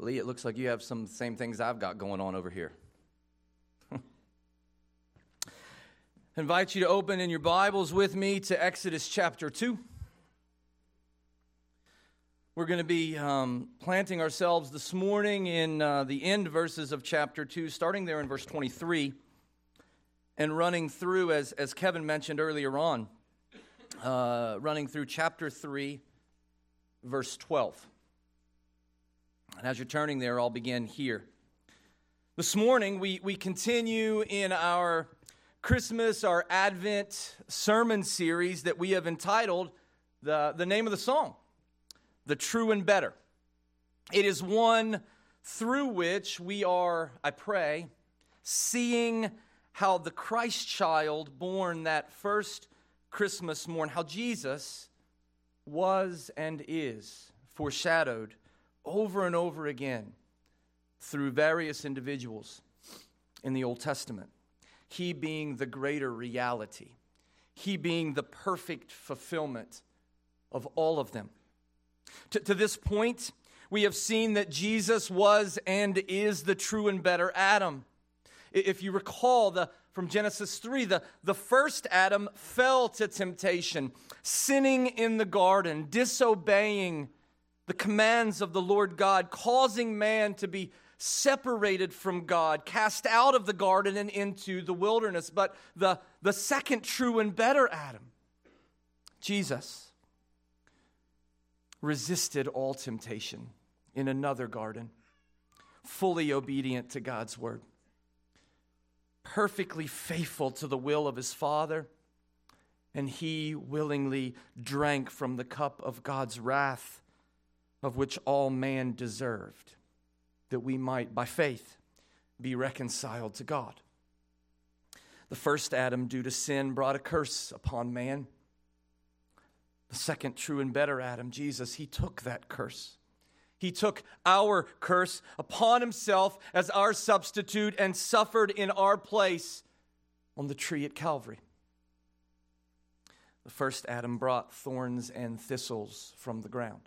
Lee, it looks like you have some same things I've got going on over here. I invite you to open in your Bibles with me to Exodus chapter 2. We're going to be planting ourselves this morning in the end verses of chapter 2, starting there in verse 23, and running through, as Kevin mentioned earlier on, running through chapter 3, verse 12. And as you're turning there, I'll begin here. This morning, we continue in our Christmas, our Advent sermon series that we have entitled the name of the song, The True and Better. It is one through which we are, I pray, seeing how the Christ child born that first Christmas morn, how Jesus was and is foreshadowed over and over again through various individuals in the Old Testament. He being the greater reality. He being the perfect fulfillment of all of them. To this point, we have seen that Jesus was and is the true and better Adam. If you recall from Genesis 3, the first Adam fell to temptation, sinning in the garden, disobeying the commands of the Lord God, causing man to be separated from God, cast out of the garden and into the wilderness. But the second true and better Adam, Jesus, resisted all temptation in another garden, fully obedient to God's word, perfectly faithful to the will of his Father, and he willingly drank from the cup of God's wrath, of which all man deserved, that we might, by faith, be reconciled to God. The first Adam, due to sin, brought a curse upon man. The second true and better Adam, Jesus, he took that curse. He took our curse upon himself as our substitute and suffered in our place on the tree at Calvary. The first Adam brought thorns and thistles from the ground.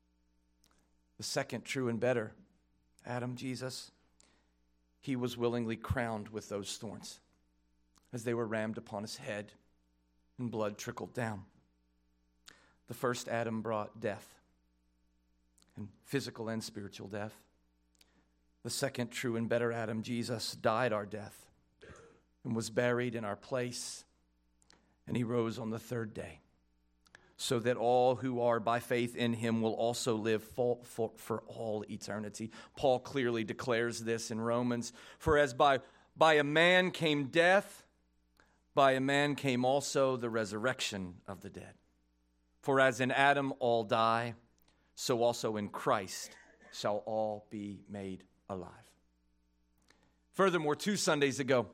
The second true and better Adam, Jesus, he was willingly crowned with those thorns as they were rammed upon his head and blood trickled down. The first Adam brought death, and physical and spiritual death. The second true and better Adam, Jesus, died our death and was buried in our place, and he rose on the third day, so that all who are by faith in him will also live for all eternity. Paul clearly declares this in Romans. For as by a man came death, by a man came also the resurrection of the dead. For as in Adam all die, so also in Christ shall all be made alive. Furthermore, 2 Sundays ago,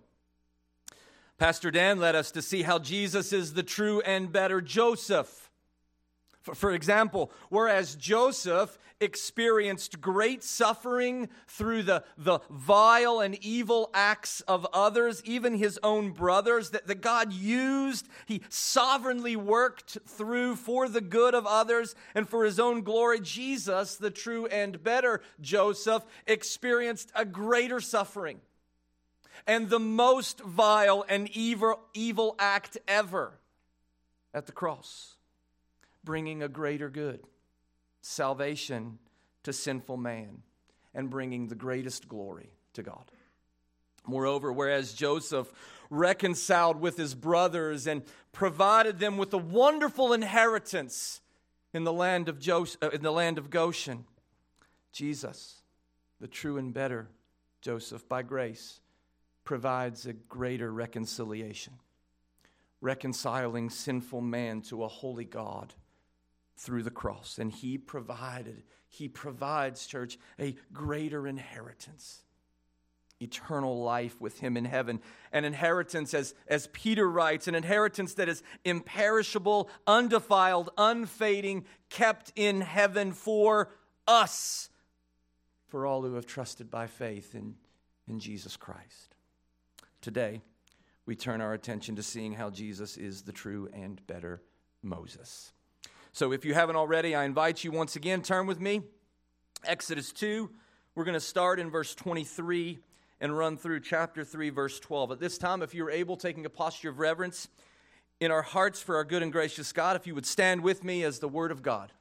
Pastor Dan led us to see how Jesus is the true and better Joseph. For example, whereas Joseph experienced great suffering through the vile and evil acts of others, even his own brothers, that God used, he sovereignly worked through for the good of others and for his own glory. Jesus, the true and better Joseph, experienced a greater suffering and the most vile and evil act ever at the cross, bringing a greater good, salvation to sinful man, and bringing the greatest glory to God. Moreover, whereas Joseph reconciled with his brothers and provided them with a wonderful inheritance in the land of Goshen, Jesus, the true and better Joseph, by grace, provides a greater reconciliation, reconciling sinful man to a holy God through the cross. And he provides, church, a greater inheritance, eternal life with him in heaven. An inheritance, as Peter writes, an inheritance that is imperishable, undefiled, unfading, kept in heaven for us, for all who have trusted by faith in Jesus Christ. Today, we turn our attention to seeing how Jesus is the true and better Moses. So if you haven't already, I invite you once again, turn with me. Exodus 2. We're going to start in verse 23 and run through chapter 3, verse 12. At this time, if you're able, taking a posture of reverence in our hearts for our good and gracious God, if you would stand with me as the Word of God.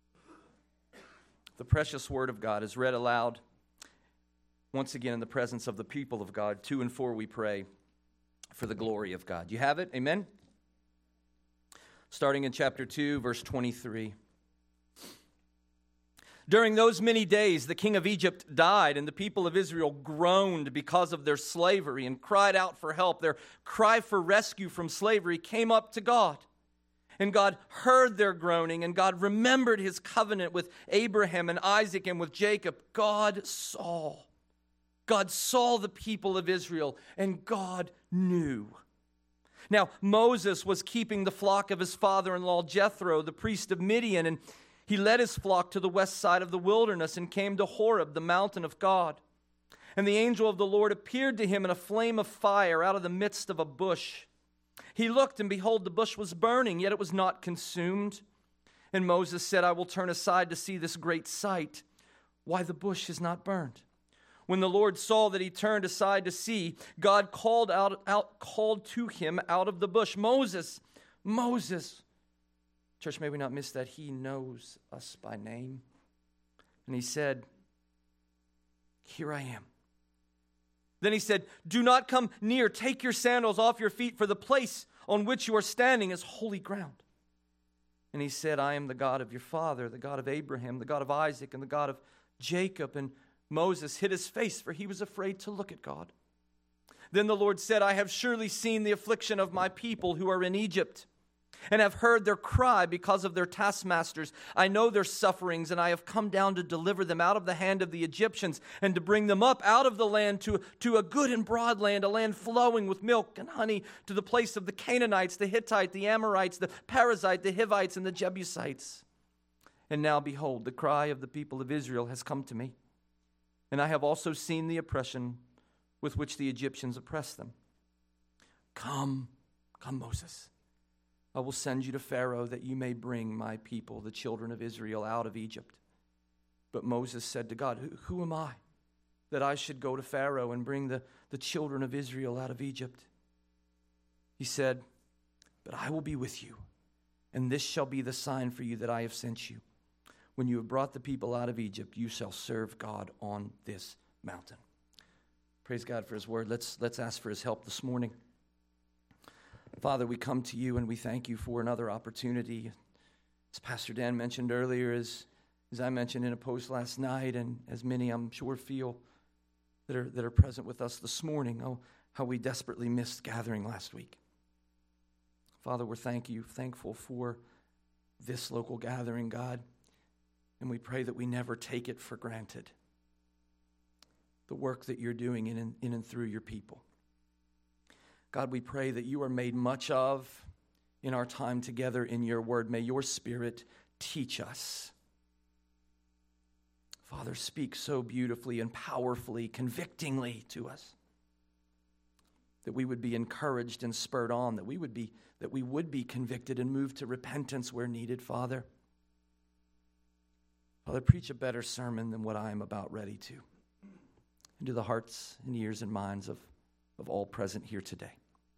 The precious Word of God is read aloud once again in the presence of the people of God. 2 and 4 we pray for the glory of God. You have it? Amen? Starting in chapter 2, verse 23. During those many days, the king of Egypt died, and the people of Israel groaned because of their slavery and cried out for help. Their cry for rescue from slavery came up to God. And God heard their groaning, and God remembered his covenant with Abraham and Isaac and with Jacob. God saw the people of Israel, and God knew. Now, Moses was keeping the flock of his father-in-law Jethro, the priest of Midian, and he led his flock to the west side of the wilderness and came to Horeb, the mountain of God. And the angel of the Lord appeared to him in a flame of fire out of the midst of a bush. He looked, and behold, the bush was burning, yet it was not consumed. And Moses said, I will turn aside to see this great sight, why the bush is not burned. When the Lord saw that he turned aside to see, God called to him out of the bush, Moses, Moses. Church, may we not miss that. He knows us by name. And he said, here I am. Then he said, do not come near. Take your sandals off your feet, for the place on which you are standing is holy ground. And he said, I am the God of your father, the God of Abraham, the God of Isaac, and the God of Jacob. And Moses hid his face, for he was afraid to look at God. Then the Lord said, I have surely seen the affliction of my people who are in Egypt, and have heard their cry because of their taskmasters. I know their sufferings, and I have come down to deliver them out of the hand of the Egyptians, and to bring them up out of the land to a good and broad land, a land flowing with milk and honey, to the place of the Canaanites, the Hittites, the Amorites, the Perizzites, the Hivites, and the Jebusites. And now, behold, the cry of the people of Israel has come to me, and I have also seen the oppression with which the Egyptians oppress them. Come, Moses. I will send you to Pharaoh that you may bring my people, the children of Israel, out of Egypt. But Moses said to God, who am I that I should go to Pharaoh and bring the children of Israel out of Egypt? He said, but I will be with you, and this shall be the sign for you that I have sent you. When you have brought the people out of Egypt, you shall serve God on this mountain. Praise God for his word. Let's ask for his help this morning. Father, we come to you and we thank you for another opportunity. As Pastor Dan mentioned earlier, as I mentioned in a post last night, and as many I'm sure feel that are present with us this morning, oh, how we desperately missed gathering last week. Father, we're thankful for this local gathering, God, and we pray that we never take it for granted, the work that you're doing in and through your people. God, we pray that you are made much of in our time together in your word. May your Spirit teach us. Father, speak so beautifully and powerfully, convictingly to us, that we would be encouraged and spurred on, that we would be convicted and moved to repentance where needed, Father. Father, preach a better sermon than what I am about ready to, into the hearts and ears and minds of all present here today.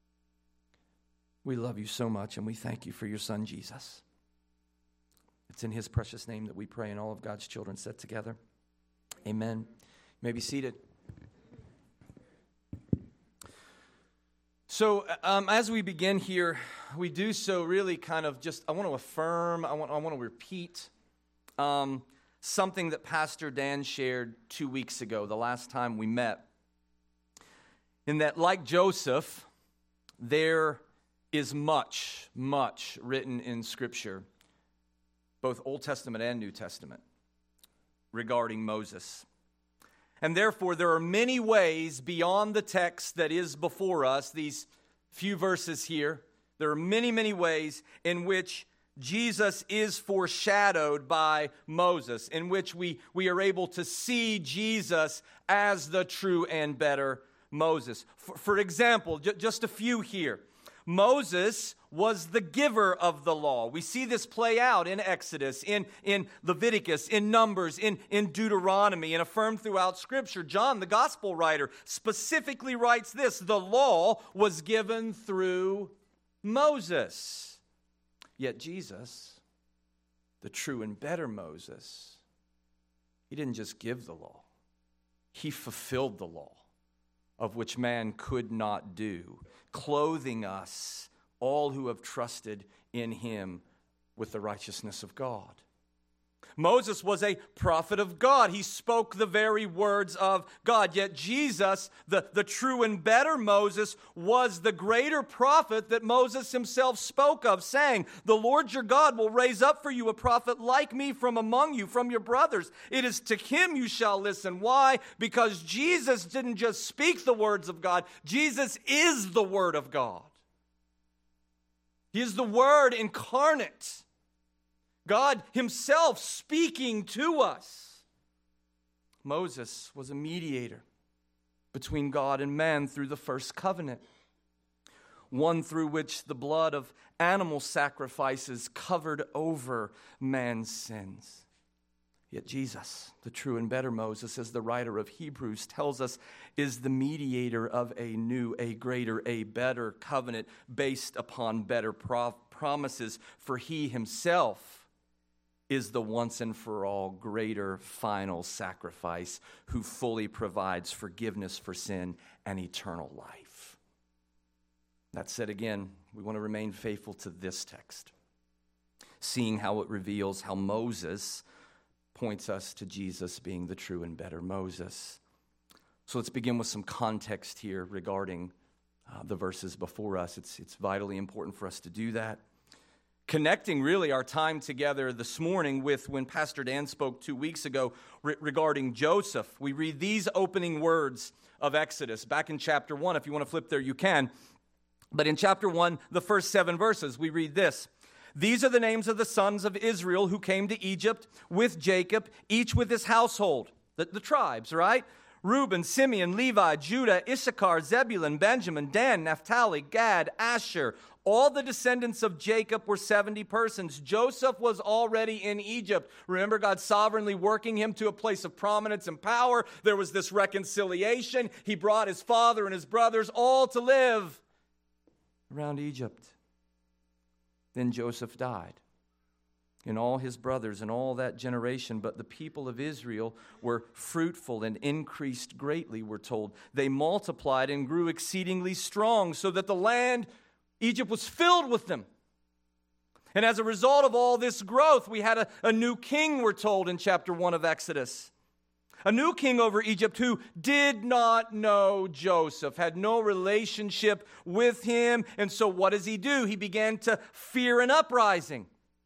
We love you so much, and we thank you for your Son, Jesus. It's in his precious name that we pray, and all of God's children said together, amen. You may be seated. So as we begin here, we do so really kind of just, I want to affirm, I want to repeat something that Pastor Dan shared 2 weeks ago, the last time we met. In that, like Joseph, there is much written in Scripture, both Old Testament and New Testament, regarding Moses. And therefore, there are many ways beyond the text that is before us, these few verses here. There are many ways in which Jesus is foreshadowed by Moses, in which we are able to see Jesus as the true and better Moses. For example, just a few here. Moses was the giver of the law. We see this play out in Exodus, in Leviticus, in Numbers, in Deuteronomy, and affirmed throughout Scripture. John, the gospel writer, specifically writes this: the law was given through Moses. Yet Jesus, the true and better Moses, he didn't just give the law. He fulfilled the law, of which man could not do, clothing us, all who have trusted in him, with the righteousness of God. Moses was a prophet of God. He spoke the very words of God. Yet Jesus, the true and better Moses, was the greater prophet that Moses himself spoke of, saying, "The Lord your God will raise up for you a prophet like me from among you, from your brothers. It is to him you shall listen." Why? Because Jesus didn't just speak the words of God. Jesus is the Word of God. He is the Word incarnate. God himself speaking to us. Moses was a mediator between God and man through the first covenant, one through which the blood of animal sacrifices covered over man's sins. Yet Jesus, the true and better Moses, as the writer of Hebrews tells us, is the mediator of a new, a greater, a better covenant based upon better promises, for he himself is the once and for all greater final sacrifice, who fully provides forgiveness for sin and eternal life. That said, again, we want to remain faithful to this text, seeing how it reveals how Moses points us to Jesus being the true and better Moses. So let's begin with some context here regarding the verses before us. It's vitally important for us to do that. Connecting really our time together this morning with when Pastor Dan spoke 2 weeks ago regarding Joseph. We read these opening words of Exodus back in chapter 1. If you want to flip there, you can. But in chapter 1, the first 7 verses, we read this: "These are the names of the sons of Israel who came to Egypt with Jacob, each with his household." The tribes, right? Reuben, Simeon, Levi, Judah, Issachar, Zebulun, Benjamin, Dan, Naphtali, Gad, Asher. All the descendants of Jacob were 70 persons. Joseph was already in Egypt. Remember, God sovereignly working him to a place of prominence and power. There was this reconciliation. He brought his father and his brothers all to live around Egypt. Then Joseph died, and all his brothers and all that generation. But the people of Israel were fruitful and increased greatly, we're told. They multiplied and grew exceedingly strong, so that the land, Egypt, was filled with them. And as a result of all this growth, we had a new king, we're told in chapter 1 of Exodus. A new king over Egypt who did not know Joseph, had no relationship with him. And so what does he do? He began to fear an uprising.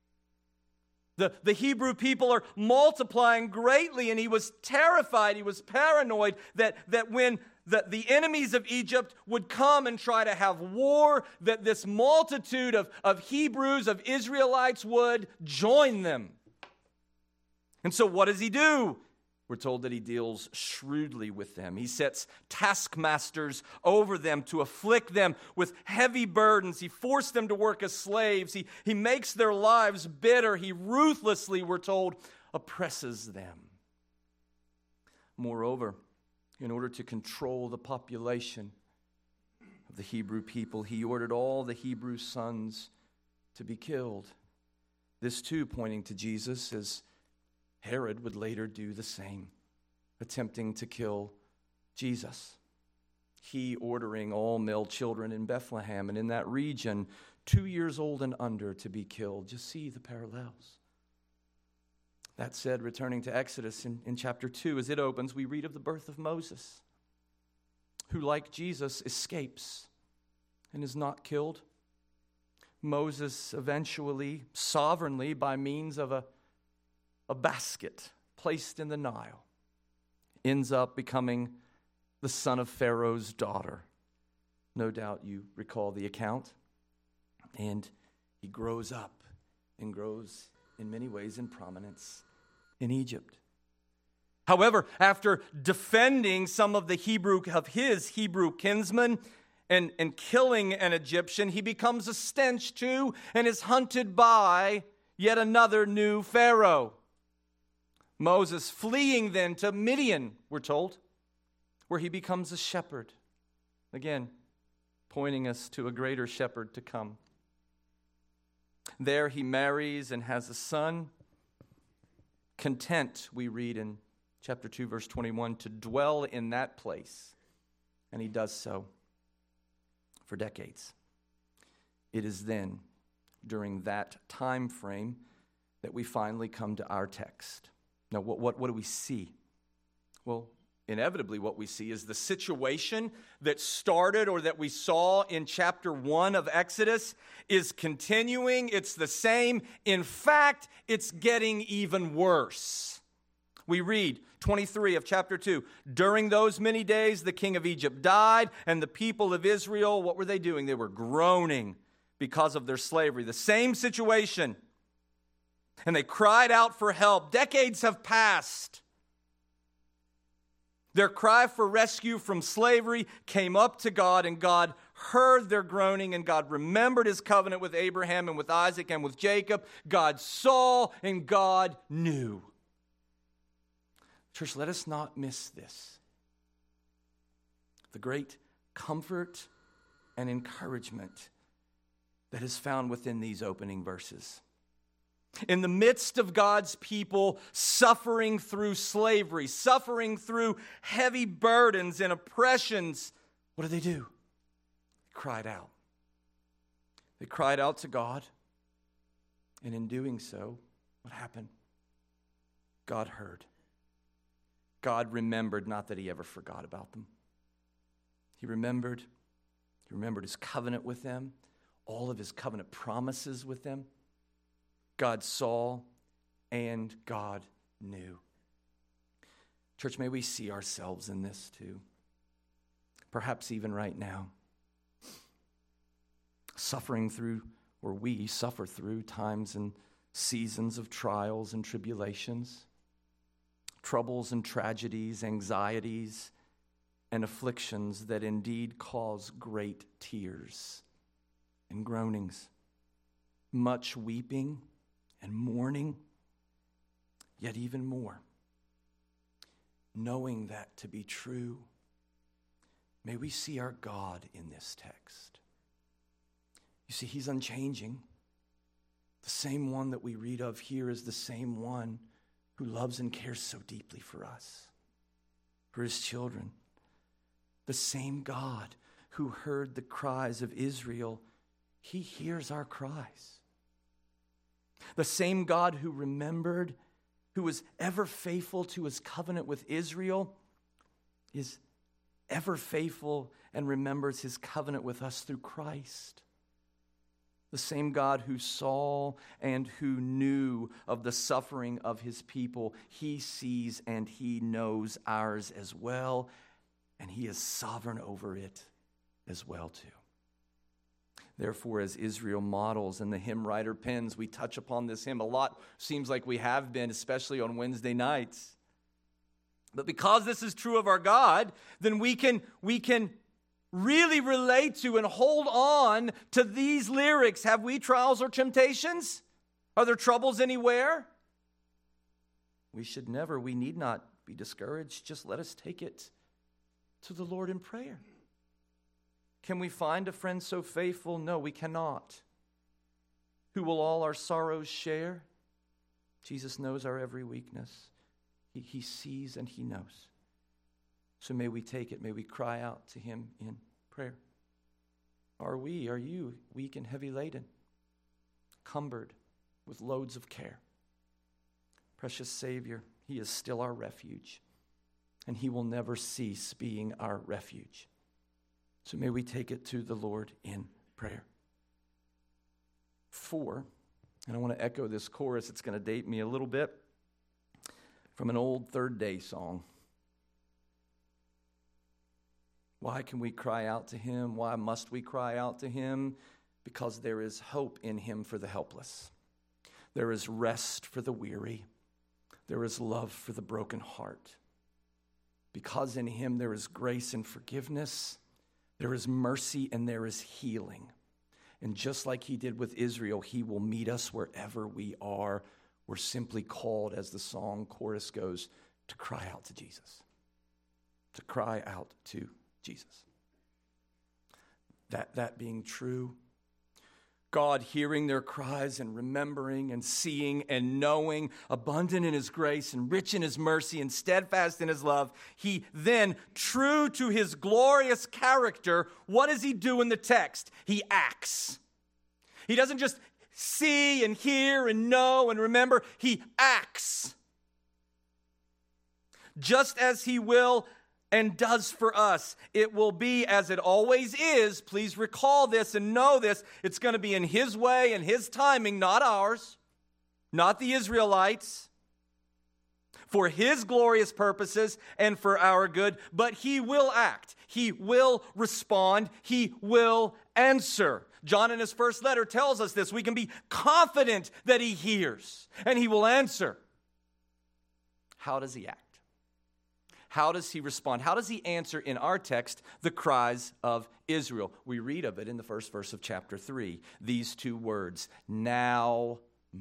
The Hebrew people are multiplying greatly, and he was terrified, he was paranoid that when the enemies of Egypt would come and try to have war, that this multitude of Hebrews, of Israelites, would join them. And so what does he do? We're told that he deals shrewdly with them. He sets taskmasters over them to afflict them with heavy burdens. He forced them to work as slaves. He makes their lives bitter. He ruthlessly, we're told, oppresses them. Moreover, in order to control the population of the Hebrew people, he ordered all the Hebrew sons to be killed. This too pointing to Jesus, as Herod would later do the same, attempting to kill Jesus. He ordering all male children in Bethlehem and in that region, 2 years old and under, to be killed. Just see the parallels. That said, returning to Exodus in chapter 2, as it opens, we read of the birth of Moses, who, like Jesus, escapes and is not killed. Moses eventually, sovereignly, by means of a basket placed in the Nile, ends up becoming the son of Pharaoh's daughter. No doubt you recall the account. And he grows up and grows in many ways in prominence in Egypt. However, after defending some of his Hebrew kinsmen and killing an Egyptian, he becomes a stench too and is hunted by yet another new Pharaoh. Moses fleeing then to Midian, we're told, where he becomes a shepherd. Again, pointing us to a greater shepherd to come. There he marries and has a son. Content, we read in chapter 2, verse 21, to dwell in that place. And he does so for decades. It is then, during that time frame, that we finally come to our text. Now, what do we see? Well, inevitably what we see is the situation that started or that we saw in chapter 1 of Exodus is continuing. It's the same. In fact, it's getting even worse. We read 23 of chapter 2. During those many days, the king of Egypt died, and the people of Israel, what were they doing? They were groaning because of their slavery. The same situation. And they cried out for help. Decades have passed. Their cry for rescue from slavery came up to God, and God heard their groaning, and God remembered his covenant with Abraham and with Isaac and with Jacob. God saw and God knew. Church, let us not miss this. The great comfort and encouragement that is found within these opening verses. In the midst of God's people suffering through slavery, suffering through heavy burdens and oppressions, what did they do? They cried out. They cried out to God, and in doing so, what happened? God heard. God remembered, not that he ever forgot about them. He remembered his covenant with them, all of his covenant promises with them. God saw and God knew. Church, may we see ourselves in this too. Perhaps even right now. We suffer through times and seasons of trials and tribulations, troubles and tragedies, anxieties and afflictions that indeed cause great tears and groanings, much weeping and mourning, yet even more. Knowing that to be true, may we see our God in this text. You see, he's unchanging. The same one that we read of here is the same one who loves and cares so deeply for us, for his children. The same God who heard the cries of Israel, he hears our cries. The same God who remembered, who was ever faithful to his covenant with Israel, is ever faithful and remembers his covenant with us through Christ. The same God who saw and who knew of the suffering of his people, he sees and he knows ours as well, and he is sovereign over it as well too. Therefore, as Israel models and the hymn writer pens, we touch upon this hymn a lot. Seems like we have been, especially on Wednesday nights. But because this is true of our God, then we can really relate to and hold on to these lyrics. Have we trials or temptations? Are there troubles anywhere? We need not be discouraged. Just let us take it to the Lord in prayer. Can we find a friend so faithful? No, we cannot. Who will all our sorrows share? Jesus knows our every weakness. He sees and he knows. So may we take it. May we cry out to him in prayer. Are you weak and heavy laden, cumbered with loads of care? Precious Savior, he is still our refuge, and he will never cease being our refuge. So may we take it to the Lord in prayer. 4, and I want to echo this chorus. It's going to date me a little bit, from an old Third Day song. Why can we cry out to him? Why must we cry out to him? Because there is hope in him for the helpless. There is rest for the weary. There is love for the broken heart. Because in him there is grace and forgiveness. There is mercy and there is healing. And just like he did with Israel, he will meet us wherever we are. We're simply called, as the song chorus goes, to cry out to Jesus. To cry out to Jesus. That being true, God hearing their cries and remembering and seeing and knowing, abundant in his grace and rich in his mercy and steadfast in his love, he then, true to his glorious character, what does he do in the text? He acts. He doesn't just see and hear and know and remember. He acts. Just as he will and does for us. It will be as it always is. Please recall this and know this. It's going to be in his way and his timing, not ours, not the Israelites, for his glorious purposes and for our good. But he will act. He will respond. He will answer. John in his first letter tells us this. We can be confident that he hears and he will answer. How does he act? How does he respond? How does he answer in our text the cries of Israel? We read of it in the first verse of chapter 3. These two words, now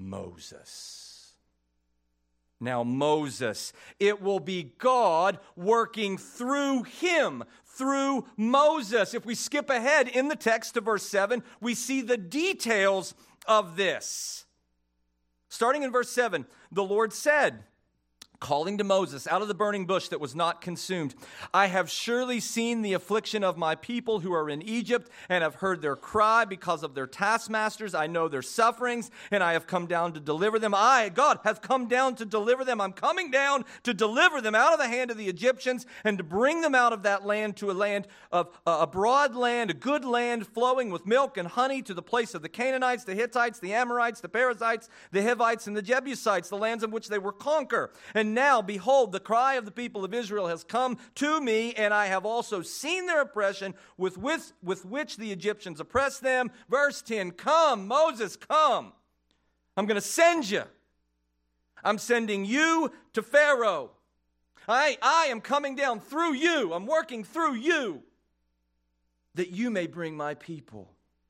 Moses. Now Moses. It will be God working through him, through Moses. If we skip ahead in the text to verse 7, we see the details of this. Starting in verse 7, the Lord said, calling to Moses out of the burning bush that was not consumed, I have surely seen the affliction of my people who are in Egypt, and have heard their cry because of their taskmasters. I know their sufferings, and I have come down to deliver them. I, God, have come down to deliver them. I'm coming down to deliver them out of the hand of the Egyptians, and to bring them out of that land to a land of a broad land, a good land flowing with milk and honey, to the place of the Canaanites, the Hittites, the Amorites, the Perizzites, the Hivites, and the Jebusites, the lands in which they were conquered. And now, behold, the cry of the people of Israel has come to me, and I have also seen their oppression with which the Egyptians oppressed them. Verse 10, come, Moses, come. I'm going to send you. I'm sending you to Pharaoh. I am coming down through you. I'm working through you, that you may bring my people,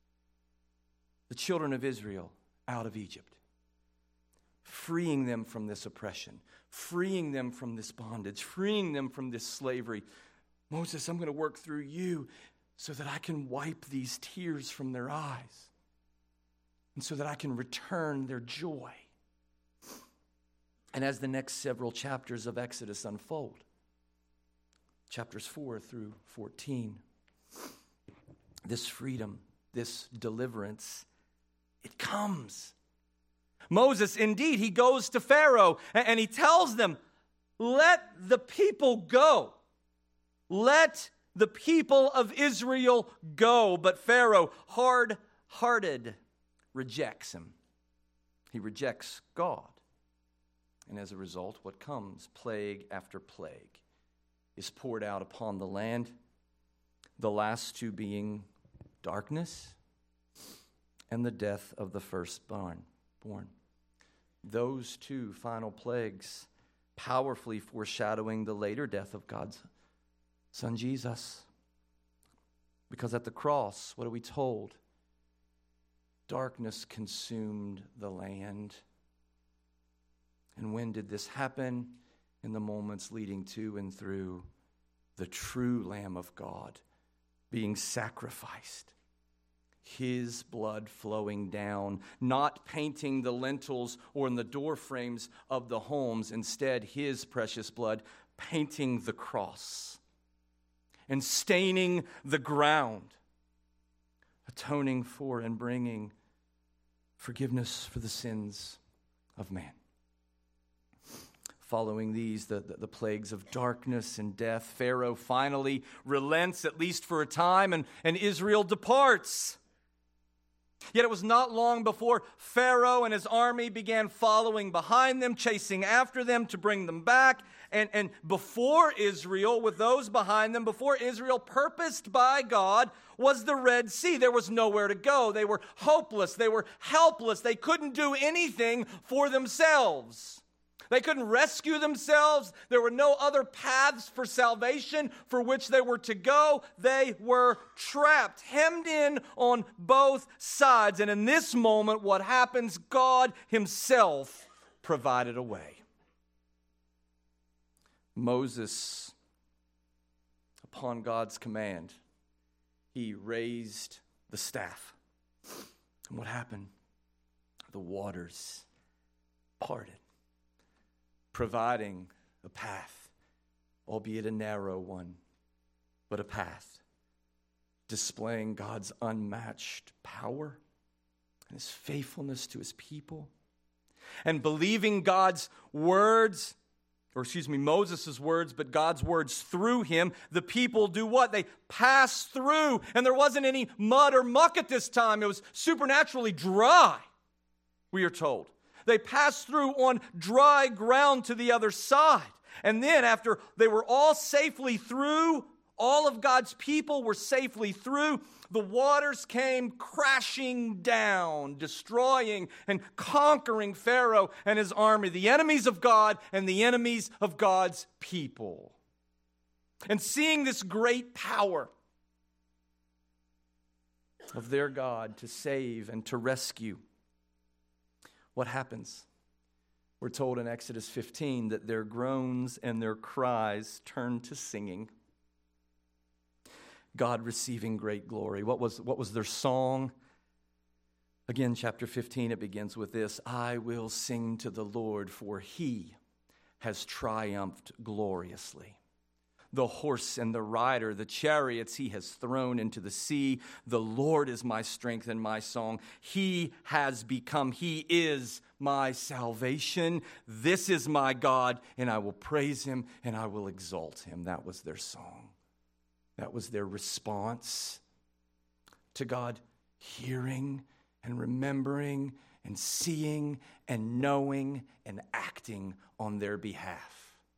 the children of Israel, out of Egypt, freeing them from this oppression, freeing them from this bondage, freeing them from this slavery. Moses, I'm going to work through you so that I can wipe these tears from their eyes and so that I can return their joy. And as the next several chapters of Exodus unfold, chapters 4 through 14, this freedom, this deliverance, it comes. Moses, indeed, he goes to Pharaoh and he tells them, let the people go. Let the people of Israel go. But Pharaoh, hard-hearted, rejects him. He rejects God. And as a result, what comes? Plague after plague is poured out upon the land. The last two being darkness and the death of the firstborn. Those two final plagues powerfully foreshadowing the later death of God's Son Jesus. Because at the cross, what are we told? Darkness consumed the land. And when did this happen? In the moments leading to and through the true Lamb of God being sacrificed. His blood flowing down, not painting the lintels or in the door frames of the homes. Instead, his precious blood painting the cross and staining the ground, atoning for and bringing forgiveness for the sins of man. Following these, the plagues of darkness and death, Pharaoh finally relents, at least for a time, and Israel departs. Yet it was not long before Pharaoh and his army began following behind them, chasing after them to bring them back. And before Israel, with those behind them, before Israel, purposed by God, was the Red Sea. There was nowhere to go. They were hopeless. They were helpless. They couldn't do anything for themselves. They couldn't rescue themselves. There were no other paths for salvation for which they were to go. They were trapped, hemmed in on both sides. And in this moment, what happens? God himself provided a way. Moses, upon God's command, he raised the staff. And what happened? The waters parted, providing a path, albeit a narrow one, but a path, displaying God's unmatched power and his faithfulness to his people. And believing God's words, Moses' words, but God's words through him, the people do what? They pass through, and there wasn't any mud or muck at this time. It was supernaturally dry, we are told. They passed through on dry ground to the other side. And then after they were all safely through, all of God's people were safely through, the waters came crashing down, destroying and conquering Pharaoh and his army, the enemies of God and the enemies of God's people. And seeing this great power of their God to save and to rescue, what happens? We're told in Exodus 15 that their groans and their cries turned to singing. God receiving great glory. What was their song? Again, chapter 15, it begins with this: I will sing to the Lord, for he has triumphed gloriously. The horse and the rider, the chariots he has thrown into the sea. The Lord is my strength and my song. He is my salvation. This is my God, and I will praise him and I will exalt him. That was their song. That was their response to God hearing and remembering and seeing and knowing and acting on their behalf.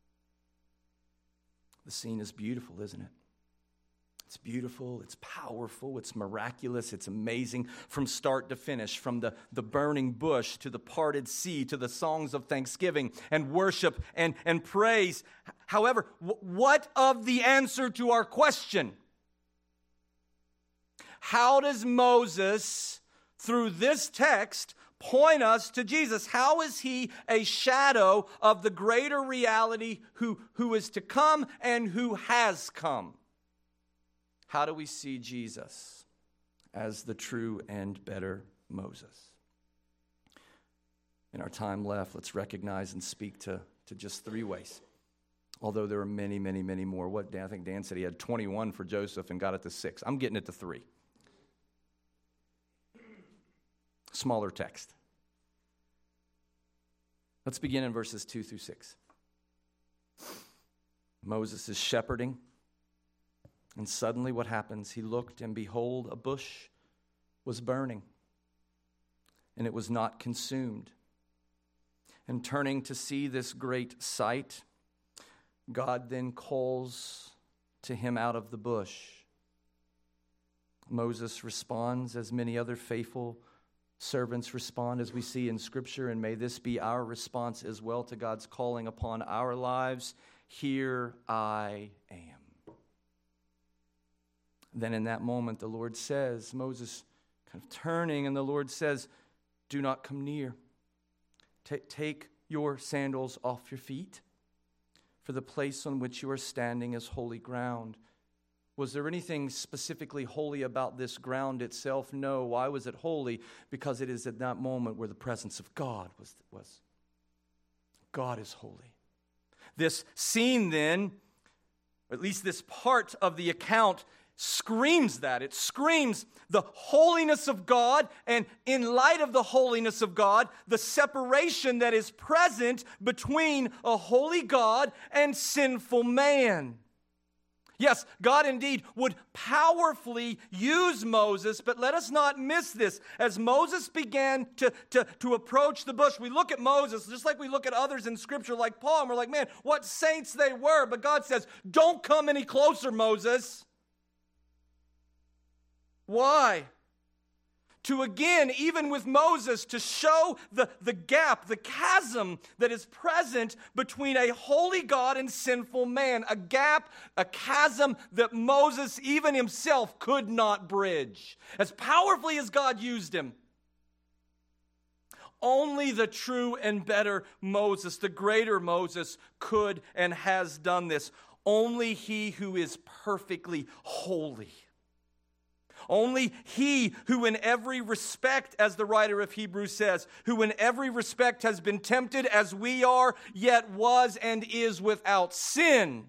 The scene is beautiful, isn't it? It's beautiful, it's powerful, it's miraculous, it's amazing from start to finish, from the burning bush to the parted sea to the songs of thanksgiving and worship and praise. However, what of the answer to our question? How does Moses, through this text, point us to Jesus? How is he a shadow of the greater reality who is to come and who has come? How do we see Jesus as the true and better Moses? In our time left, let's recognize and speak to just three ways. Although there are many, many, many more. I think Dan said he had 21 for Joseph and got it to 6. I'm getting it to 3. Smaller text. Let's begin in verses 2 through 6. Moses is shepherding, and suddenly what happens? He looked, and behold, a bush was burning, and it was not consumed. And turning to see this great sight, God then calls to him out of the bush. Moses responds as many other faithful servants respond, as we see in Scripture, and may this be our response as well to God's calling upon our lives. Here I am. Then in that moment, the Lord says, Moses kind of turning, and the Lord says, do not come near. Take your sandals off your feet, for the place on which you are standing is holy ground. Was there anything specifically holy about this ground itself? No. Why was it holy? Because it is at that moment where the presence of God was. God is holy. This scene then, or at least this part of the account, screams that. It screams the holiness of God, and in light of the holiness of God, the separation that is present between a holy God and sinful man. Yes, God indeed would powerfully use Moses, but let us not miss this. As Moses began to approach the bush, we look at Moses just like we look at others in Scripture like Paul, and we're like, man, what saints they were. But God says, don't come any closer, Moses. Why? to again, even with Moses, to show the gap, the chasm that is present between a holy God and sinful man. A gap, a chasm that Moses even himself could not bridge. As powerfully as God used him, only the true and better Moses, the greater Moses, could and has done this. Only he who is perfectly holy. Only he who in every respect, as the writer of Hebrews says, who in every respect has been tempted as we are, yet was and is without sin,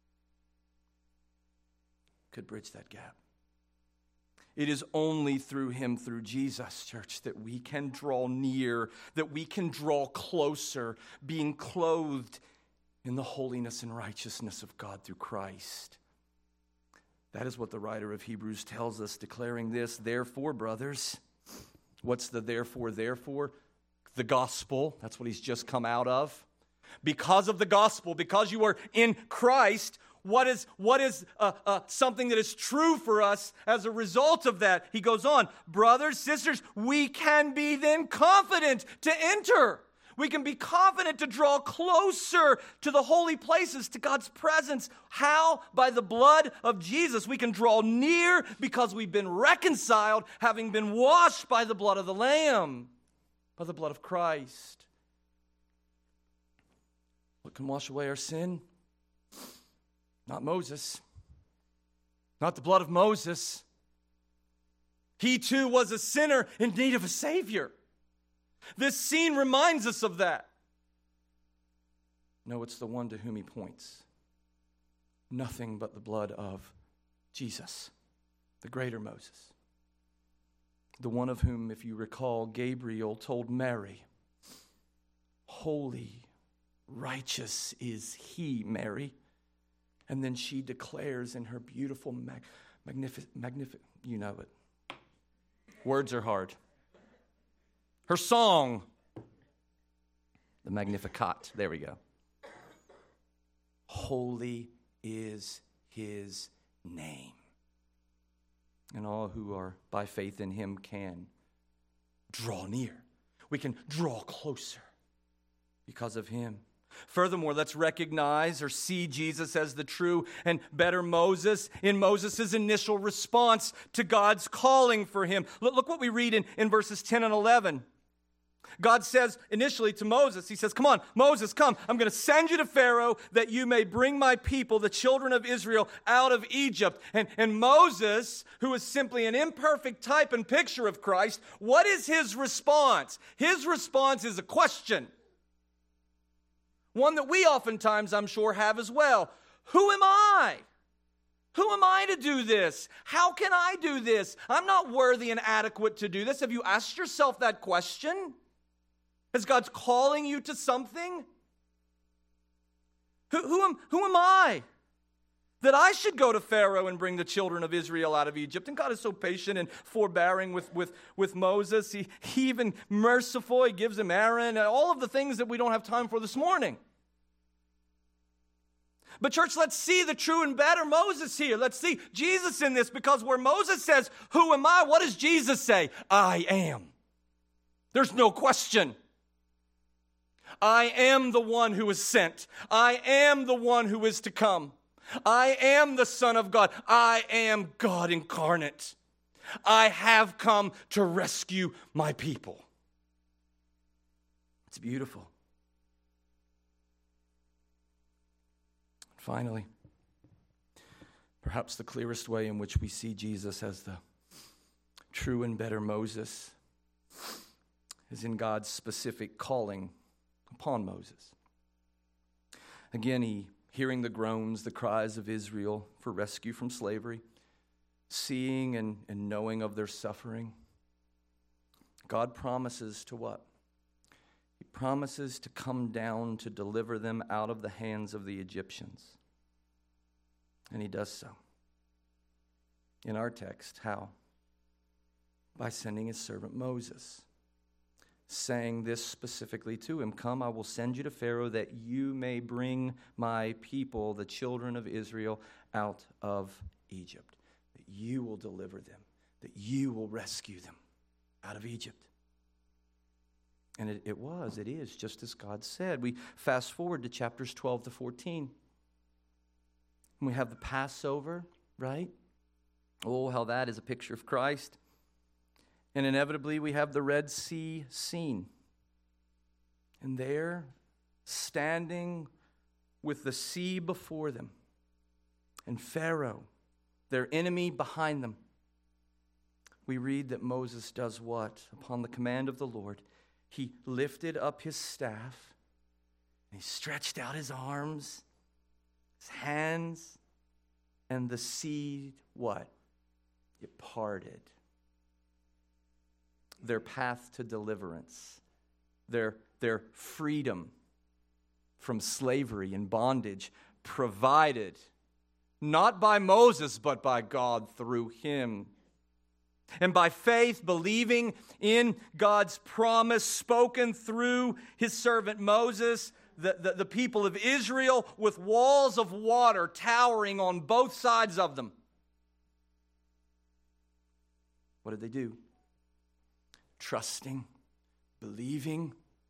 could bridge that gap. It is only through him, through Jesus, church, that we can draw near, that we can draw closer, being clothed in the holiness and righteousness of God through Christ. That is what the writer of Hebrews tells us, declaring this, therefore, brothers. What's the therefore? The gospel. That's what he's just come out of. Because of the gospel, because you are in Christ, what is something that is true for us as a result of that? He goes on, brothers, sisters, we can be then confident to enter. We can be confident to draw closer to the holy places, to God's presence. How? By the blood of Jesus. We can draw near because we've been reconciled, having been washed by the blood of the Lamb, by the blood of Christ. What can wash away our sin? Not Moses. Not the blood of Moses. He too was a sinner in need of a Savior. This scene reminds us of that. No, it's the one to whom he points. Nothing but the blood of Jesus, the greater Moses. The one of whom, if you recall, Gabriel told Mary, holy, righteous is he, Mary. And then she declares in her beautiful, magnificent, you know it. Words are hard. Her song, the Magnificat, there we go. Holy is his name. And all who are by faith in him can draw near. We can draw closer because of him. Furthermore, let's recognize or see Jesus as the true and better Moses in Moses' initial response to God's calling for him. Look what we read in verses 10 and 11. God says initially to Moses, he says, come on, Moses, come. I'm going to send you to Pharaoh that you may bring my people, the children of Israel, out of Egypt. And Moses, who is simply an imperfect type and picture of Christ, what is his response? His response is a question. One that we oftentimes, I'm sure, have as well. Who am I? Who am I to do this? How can I do this? I'm not worthy and adequate to do this. Have you asked yourself that question? Is God calling you to something? Who am I that I should go to Pharaoh and bring the children of Israel out of Egypt? And God is so patient and forbearing with Moses. He even merciful. He gives him Aaron, all of the things that we don't have time for this morning. But church, let's see the true and better Moses here. Let's see Jesus in this, because where Moses says, who am I? What does Jesus say? I am. There's no question. I am the one who is sent. I am the one who is to come. I am the Son of God. I am God incarnate. I have come to rescue my people. It's beautiful. Finally, perhaps the clearest way in which we see Jesus as the true and better Moses is in God's specific calling upon Moses. Again, hearing the groans, the cries of Israel for rescue from slavery, seeing and knowing of their suffering, God promises to what? He promises to come down to deliver them out of the hands of the Egyptians. And he does so. In our text, how? By sending his servant Moses, saying this specifically to him, come, I will send you to Pharaoh that you may bring my people, the children of Israel, out of Egypt, that you will deliver them, that you will rescue them. out of Egypt. And it is, just as God said. We fast forward to chapters 12 to 14. And we have the Passover, right? Oh, how that is a picture of Christ. And inevitably, we have the Red Sea scene. And there, standing with the sea before them, and Pharaoh, their enemy, behind them, we read that Moses does what? Upon the command of the Lord, he lifted up his staff, and he stretched out his arms, his hands, and the sea, what? It parted. Their path to deliverance, their freedom from slavery and bondage, provided not by Moses, but by God through him. And by faith, believing in God's promise spoken through his servant Moses, the people of Israel with walls of water towering on both sides of them. What did they do? Trusting, believing,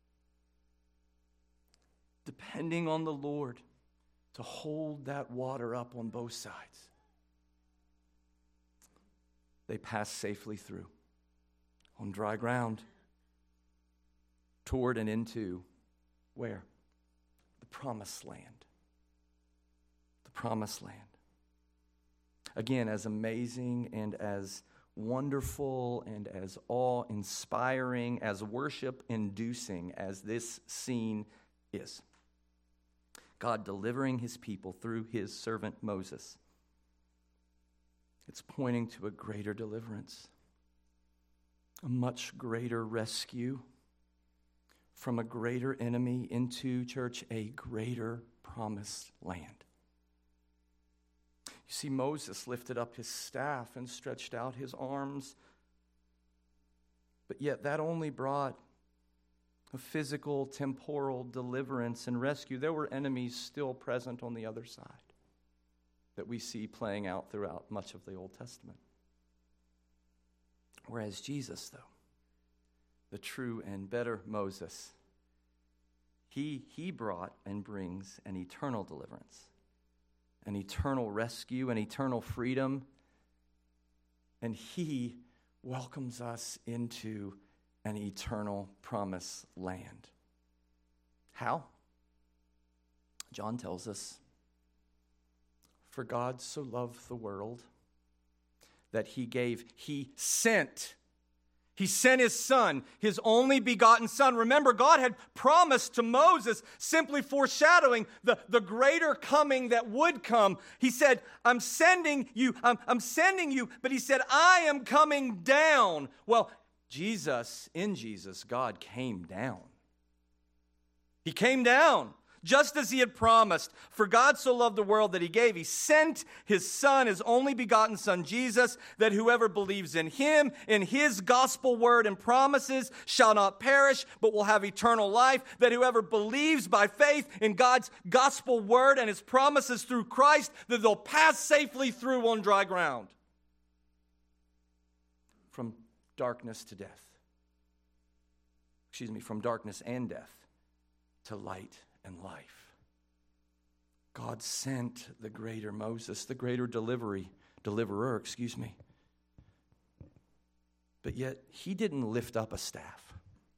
depending on the Lord to hold that water up on both sides. They passed safely through on dry ground toward and into where? The promised land. The promised land. Again, as amazing and as wonderful and as awe-inspiring, as worship-inducing as this scene is. God delivering his people through his servant Moses. It's pointing to a greater deliverance, a much greater rescue from a greater enemy into, church, a greater promised land. You see, Moses lifted up his staff and stretched out his arms, but yet that only brought a physical, temporal deliverance and rescue. There were enemies still present on the other side that we see playing out throughout much of the Old Testament. Whereas Jesus, though, the true and better Moses, he brought and brings an eternal deliverance, an eternal rescue, an eternal freedom, and he welcomes us into an eternal promised land. How? John tells us, for God so loved the world that he sent his son, his only begotten son. Remember, God had promised to Moses, simply foreshadowing the greater coming that would come. He said, I'm sending you, but he said, I am coming down. Well, in Jesus, God came down. He came down. Just as he had promised. For God so loved the world that he gave. He sent his son, his only begotten son, Jesus, that whoever believes in him, in his gospel word and promises, shall not perish, but will have eternal life. That whoever believes by faith in God's gospel word and his promises through Christ, that they'll pass safely through on dry ground. From darkness to death. From darkness and death to light and life. God sent the greater Moses, the greater deliverer. But yet, he didn't lift up a staff.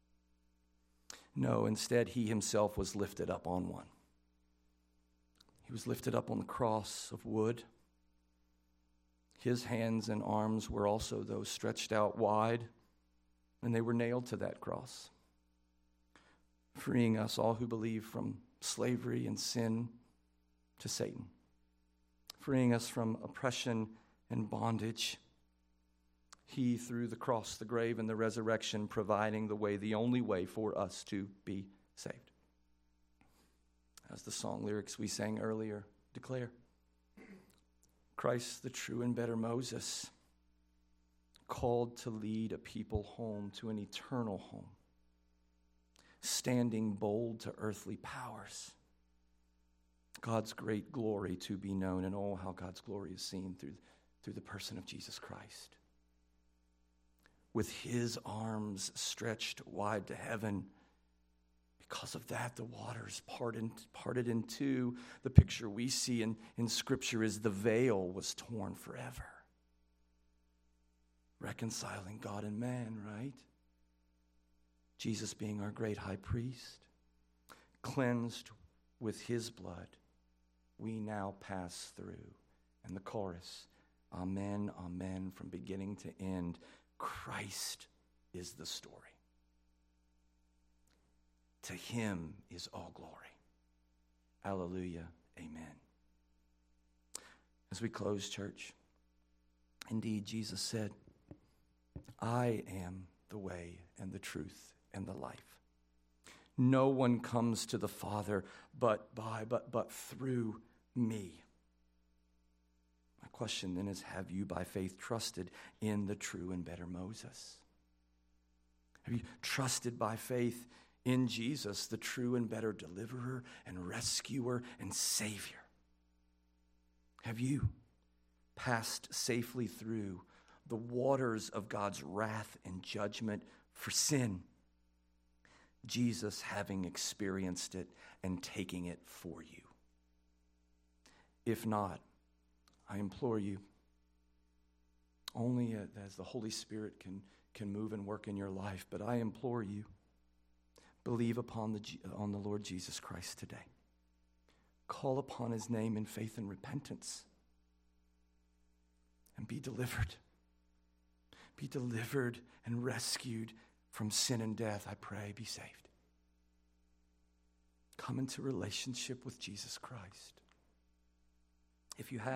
No, instead, he himself was lifted up on one. He was lifted up on the cross of wood. His hands and arms were also those stretched out wide, and they were nailed to that cross, freeing us all who believe from slavery and sin to Satan, freeing us from oppression and bondage. He, through the cross, the grave, and the resurrection, providing the way, the only way for us to be saved. As the song lyrics we sang earlier declare, Christ, the true and better Moses, called to lead a people home to an eternal home, standing bold to earthly powers, God's great glory to be known, and how God's glory is seen through the person of Jesus Christ. with his arms stretched wide to heaven. Because of that, the waters parted in two. The picture we see in Scripture is the veil was torn forever. Reconciling God and man, right? Jesus being our great high priest, cleansed with his blood, we now pass through. And the chorus, amen, amen, from beginning to end, Christ is the story. To him is all glory. Hallelujah, amen. As we close, church, indeed, Jesus said, I am the way and the truth and the life. No one comes to the Father but through me. My question then is, have you by faith trusted in the true and better Moses? Have you trusted by faith in Jesus, the true and better deliverer and rescuer and savior? Have you passed safely through the waters of God's wrath and judgment for sin, Jesus having experienced it and taking it for you? If not, I implore you, only as the Holy Spirit can move and work in your life, but I implore you, believe upon the Lord Jesus Christ today. Call upon his name in faith and repentance, and be delivered. Be delivered and rescued from sin and death. I pray, be saved. Come into relationship with Jesus Christ. If you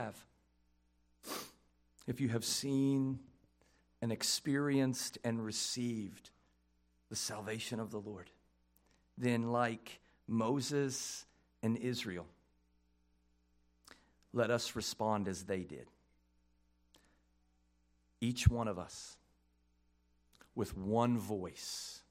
have seen and experienced and received the salvation of the Lord, then like Moses and Israel, let us respond as they did. Each one of us, with one voice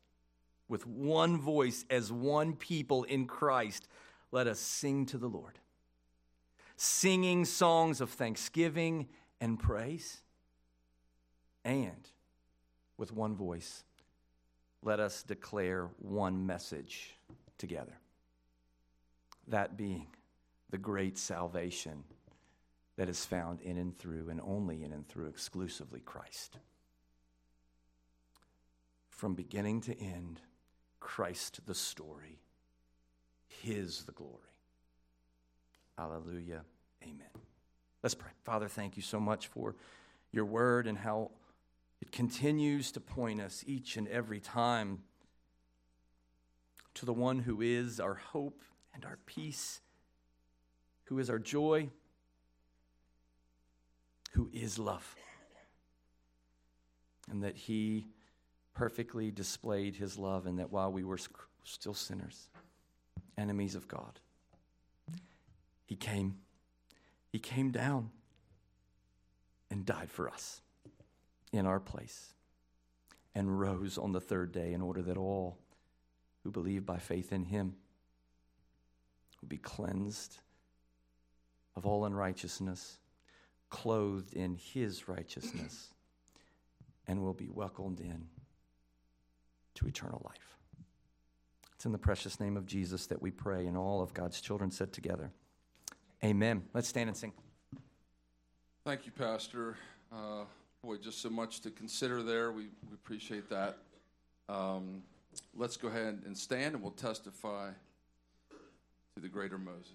as one people in Christ, let us sing to the Lord, singing songs of thanksgiving and praise. And with one voice, let us declare one message together, that being the great salvation that is found in and through, and only in and through, exclusively Christ. From beginning to end, Christ the story, his the glory. Hallelujah, amen. Let's pray. Father, thank you so much for your word and how it continues to point us each and every time to the one who is our hope and our peace, who is our joy, who is love, and that he perfectly displayed his love, and that while we were still sinners, enemies of God, he came down and died for us in our place, and rose on the third day in order that all who believe by faith in him will be cleansed of all unrighteousness, clothed in his righteousness, and will be welcomed in to eternal life. It's in the precious name of Jesus that we pray, and all of God's children said together, amen. Let's stand and sing. Thank you, Pastor. Boy, just so much to consider there. We appreciate that. Let's go ahead and stand, and we'll testify to the greater Moses.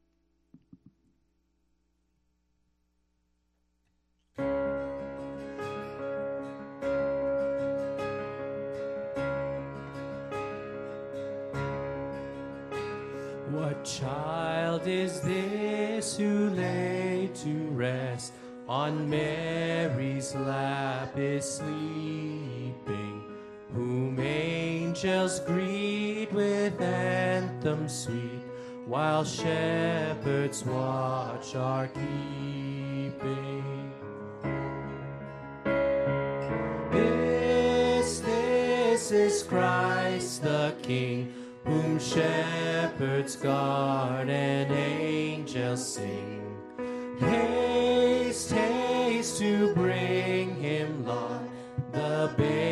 What child is this who lay to rest on Mary's lap is sleeping, whom angels greet with anthems sweet, while shepherds watch are keeping? This is Christ the King, whom shepherds guard and angels sing. Haste, haste to bring him, Lord, the baby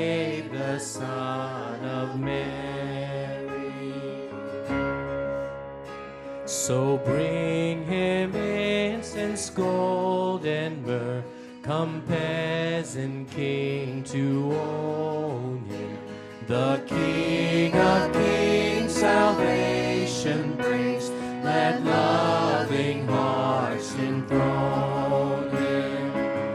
spice, gold, and myrrh. Come, peasant king, to own him. The King of kings salvation brings. Let loving hearts enthrone him.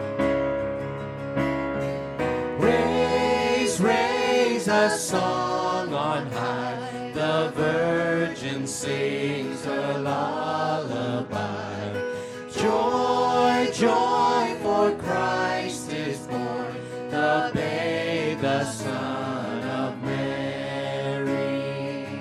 Raise a song on high. The Virgin sings a lullaby. Joy, joy, for Christ is born, the babe, the Son of Mary.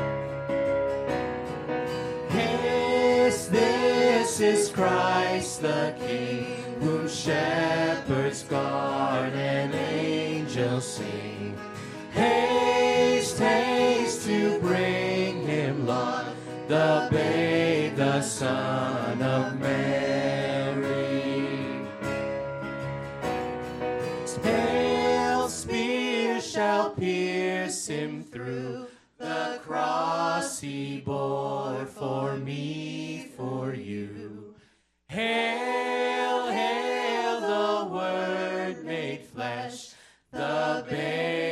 This is Christ the King, whom shepherds guard and angels sing. Haste, haste to bring him Lord, the babe, the Son of Mary. Pale spear shall pierce him through, the cross he bore for me, for you. Hail, hail, the Word made flesh, the babe